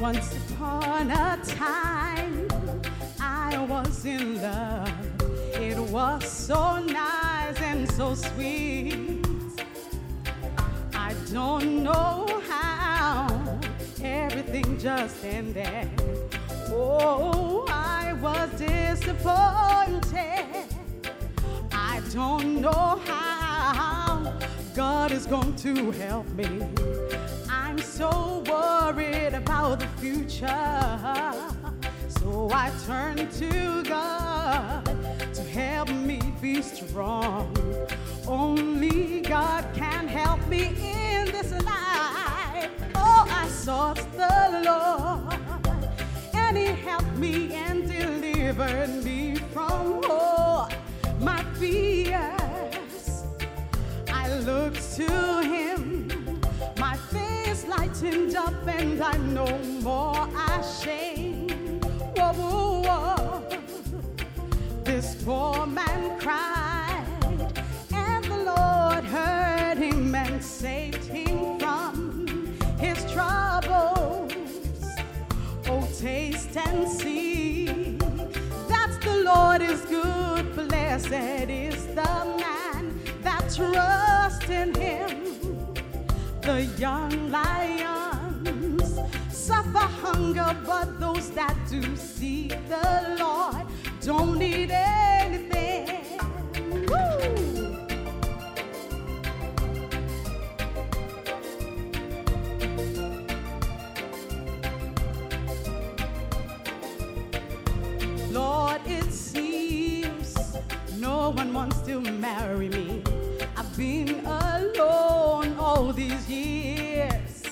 Once upon a time, I was in love. It was so nice and so sweet. I don't know how everything just ended. Oh, I was disappointed. I don't know how God is going to help me. I'm so worried about the future. So I turn to God to help me be strong. Only God can help me in this life. Oh, I sought the Lord, and He helped me and delivered me from all my fears. I looked to Him, my face lightened up, and I'm no more ashamed. Whoa, whoa, whoa. This poor man cried, and the Lord heard him and saved him from his troubles. Oh, taste and see that the Lord is good. Blessed is the man that trusts in Him. The young lions suffer hunger, but those that do seek the Lord don't need anything. Woo! Lord, it seems no one wants to marry me. I've been alone all these years.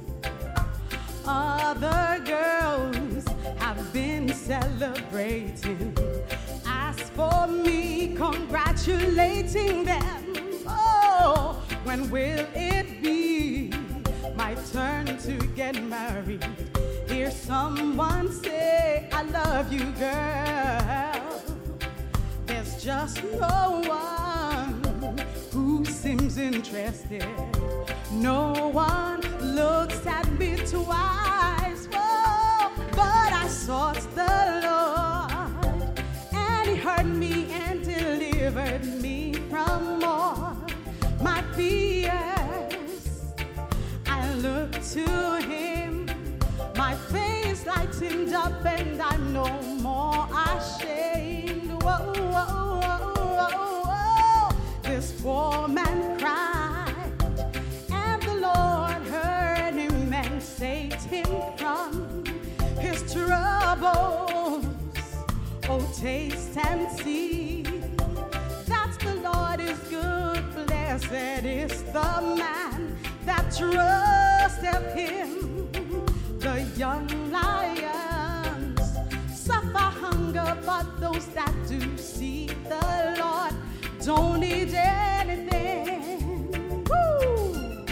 Other girls have been celebrating. As for me, congratulating them. Oh, when will it be my turn to get married? Hear someone say, I love you, girl. There's just no one who seems interested. No one looks at me twice. Whoa, but I sought the Lord, and He heard me and delivered me from all my fears. I looked to Him, my face lightened up, and I'm no more ashamed. Whoa, whoa, whoa, whoa, whoa. This poor man cried, and the Lord heard him and saved him from his troubles. Oh, taste and see that the Lord is good. Blessed is the man that trusteth Him. The young lions suffer hunger, but those that do seek the Lord don't need anything. Woo!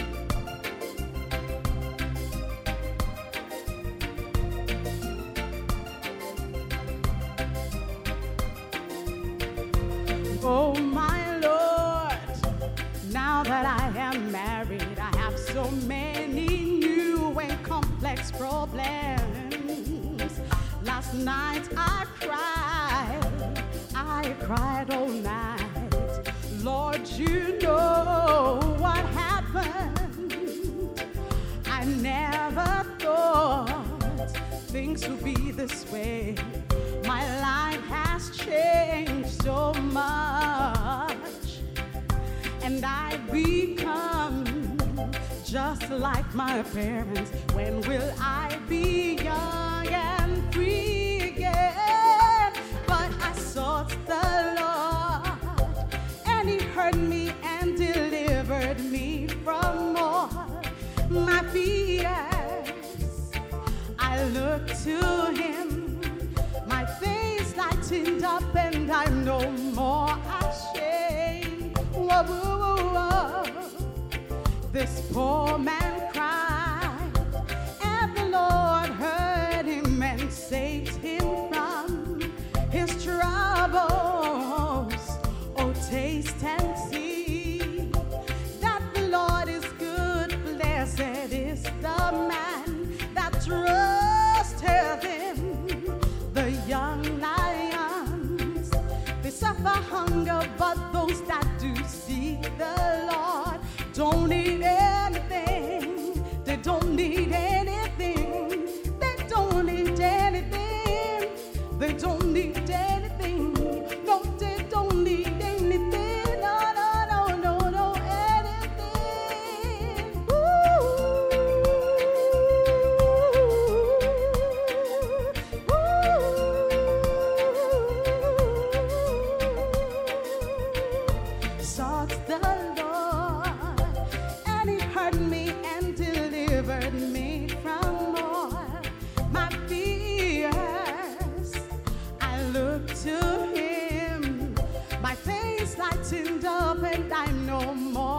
Oh, my Lord, now that I am married, I have so many new and complex problems. Last night I cried all night. Lord, you know what happened. I never thought things would be this way. My life has changed so much, and I've become just like my parents. When will I be young and free again? But I sought the Lord, and He heard me and delivered me from all my fears. I look to Him, my face lightened up, and I'm no more ashamed. Whoa, whoa, whoa, whoa. This poor man cried, and the Lord heard him and saved him from his troubles. Oh, taste and see that the Lord is good. Blessed is the man that trusts don't need anything. They don't need anything. They don't need anything. They don't need anything. No, they don't need anything. No, no, no, no, no, anything. Sought the Lord, and He heard me and delivered me from all my fears. I look to Him, my face lightened up, and I'm no more